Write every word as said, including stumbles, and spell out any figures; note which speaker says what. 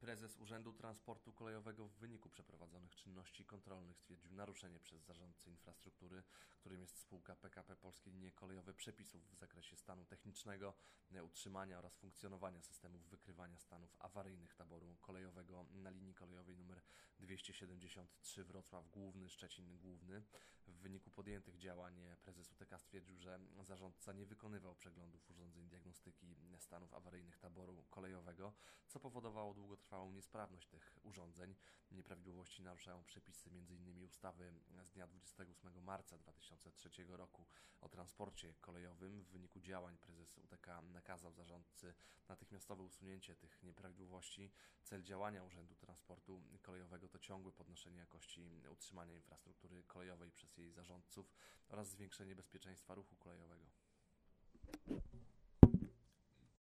Speaker 1: Prezes Urzędu Transportu Kolejowego w wyniku przeprowadzonych czynności kontrolnych stwierdził naruszenie przez zarządcę infrastruktury, którym jest spółka P K P Polskie Linie Kolejowe, przepisów w zakresie stanu technicznego, utrzymania oraz funkcjonowania systemów wykrywania stanów awaryjnych taboru kolejowego na linii kolejowej nr dwieście siedemdziesiąt trzy Wrocław Główny - Szczecin Główny. W wyniku podjętych działań prezes U T K stwierdził, że zarządca nie wykonywał przeglądów urządzeń diagnostyki stanów awaryjnych taboru kolejowego, co powodowało długotrwałą niesprawność tych urządzeń. Nieprawidłowości naruszają przepisy między innymi ustawy z dnia dwudziestego ósmego marca dwa tysiące trzeciego roku o transporcie kolejowym. W wyniku działań prezes U T K nakazał zarządcy natychmiastowe usunięcie tych nieprawidłowości. Cel działania Urzędu Transportu Kolejowego to ciągłe podnoszenie jakości utrzymania infrastruktury kolejowej przez jej zarządców oraz zwiększenie bezpieczeństwa ruchu kolejowego.